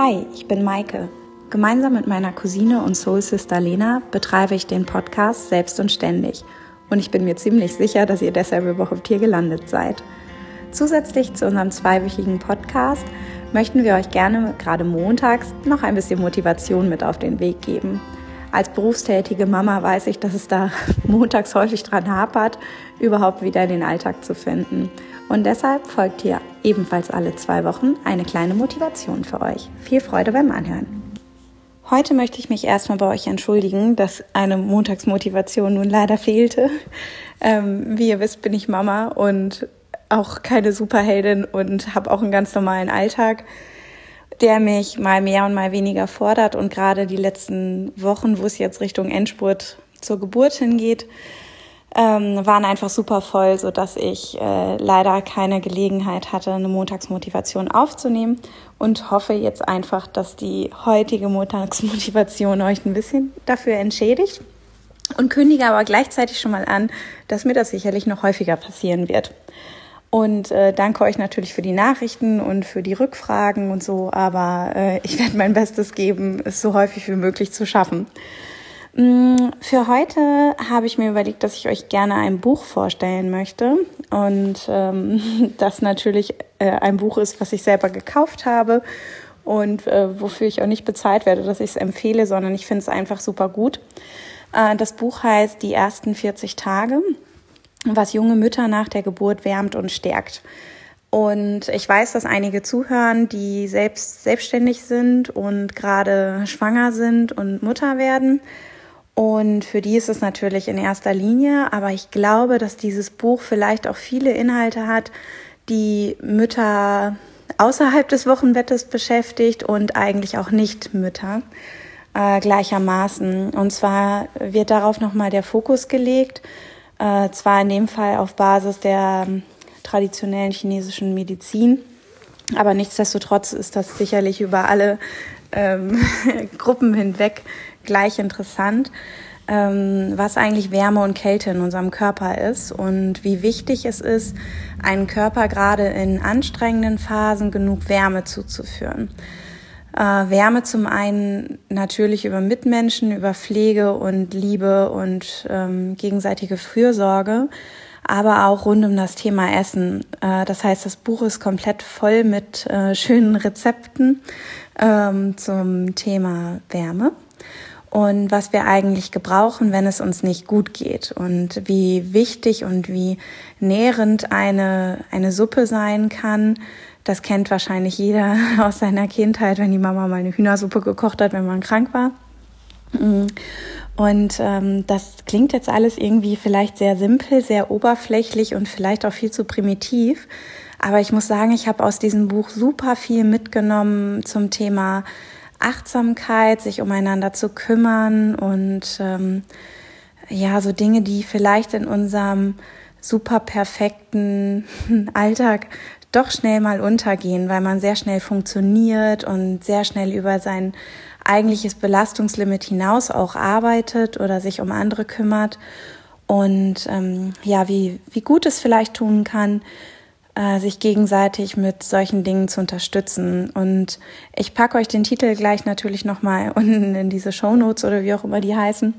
Hi, ich bin Maike. Gemeinsam mit meiner Cousine und Soul Sister Lena betreibe ich den Podcast Selbst und Ständig. Und ich bin mir ziemlich sicher, dass ihr deshalb überhaupt hier gelandet seid. Zusätzlich zu unserem zweiwöchigen Podcast möchten wir euch gerne gerade montags noch ein bisschen Motivation mit auf den Weg geben. Als berufstätige Mama weiß ich, dass es da montags häufig dran hapert, überhaupt wieder in den Alltag zu finden. Und deshalb folgt hier ebenfalls alle 2 Wochen eine kleine Motivation für euch. Viel Freude beim Anhören. Heute möchte ich mich erstmal bei euch entschuldigen, dass eine Montagsmotivation nun leider fehlte. Wie ihr wisst, bin ich Mama und auch keine Superheldin und habe auch einen ganz normalen Alltag, der mich mal mehr und mal weniger fordert. Und gerade die letzten Wochen, wo es jetzt Richtung Endspurt zur Geburt hingeht, waren einfach super voll, sodass ich leider keine Gelegenheit hatte, eine Montagsmotivation aufzunehmen und hoffe jetzt einfach, dass die heutige Montagsmotivation euch ein bisschen dafür entschädigt und kündige aber gleichzeitig schon mal an, dass mir das sicherlich noch häufiger passieren wird. Und danke euch natürlich für die Nachrichten und für die Rückfragen und so, aber ich werde mein Bestes geben, es so häufig wie möglich zu schaffen. Für heute habe ich mir überlegt, dass ich euch gerne ein Buch vorstellen möchte und das natürlich ein Buch ist, was ich selber gekauft habe und wofür ich auch nicht bezahlt werde, dass ich es empfehle, sondern ich finde es einfach super gut. Das Buch heißt Die ersten 40 Tage, was junge Mütter nach der Geburt wärmt und stärkt. Und ich weiß, dass einige zuhören, die selbstständig sind und gerade schwanger sind und Mutter werden. Und für die ist es natürlich in erster Linie, aber ich glaube, dass dieses Buch vielleicht auch viele Inhalte hat, die Mütter außerhalb des Wochenbettes beschäftigt und eigentlich auch nicht Mütter gleichermaßen. Und zwar wird darauf nochmal der Fokus gelegt, zwar in dem Fall auf Basis der traditionellen chinesischen Medizin, aber nichtsdestotrotz ist das sicherlich über alle Gruppen hinweg gleich interessant, was eigentlich Wärme und Kälte in unserem Körper ist und wie wichtig es ist, einen Körper gerade in anstrengenden Phasen genug Wärme zuzuführen. Wärme zum einen natürlich über Mitmenschen, über Pflege und Liebe und gegenseitige Fürsorge, aber auch rund um das Thema Essen. Das heißt, das Buch ist komplett voll mit schönen Rezepten zum Thema Wärme und was wir eigentlich gebrauchen, wenn es uns nicht gut geht und wie wichtig und wie nährend eine Suppe sein kann. Das kennt wahrscheinlich jeder aus seiner Kindheit, wenn die Mama mal eine Hühnersuppe gekocht hat, wenn man krank war. Und das klingt jetzt alles irgendwie vielleicht sehr simpel, sehr oberflächlich und vielleicht auch viel zu primitiv. Aber ich muss sagen, ich habe aus diesem Buch super viel mitgenommen zum Thema Achtsamkeit, sich umeinander zu kümmern und so Dinge, die vielleicht in unserem super perfekten Alltag doch schnell mal untergehen, weil man sehr schnell funktioniert und sehr schnell über sein eigentliches Belastungslimit hinaus auch arbeitet oder sich um andere kümmert und wie gut es vielleicht tun kann, sich gegenseitig mit solchen Dingen zu unterstützen. Und ich packe euch den Titel gleich natürlich nochmal unten in diese Shownotes oder wie auch immer die heißen.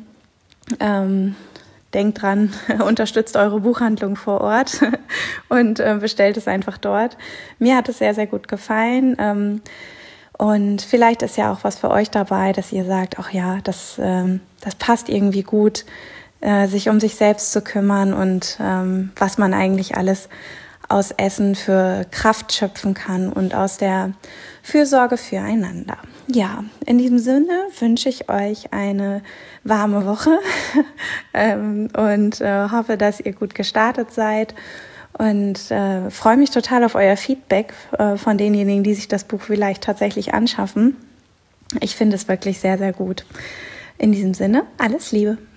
Denkt dran, unterstützt eure Buchhandlung vor Ort und bestellt es einfach dort. Mir hat es sehr, sehr gut gefallen. Und vielleicht ist ja auch was für euch dabei, dass ihr sagt, ach ja, das passt irgendwie gut, sich um sich selbst zu kümmern und was man eigentlich alles aus Essen für Kraft schöpfen kann und aus der Fürsorge füreinander. Ja, in diesem Sinne wünsche ich euch eine warme Woche und hoffe, dass ihr gut gestartet seid und freue mich total auf euer Feedback von denjenigen, die sich das Buch vielleicht tatsächlich anschaffen. Ich finde es wirklich sehr, sehr gut. In diesem Sinne, alles Liebe.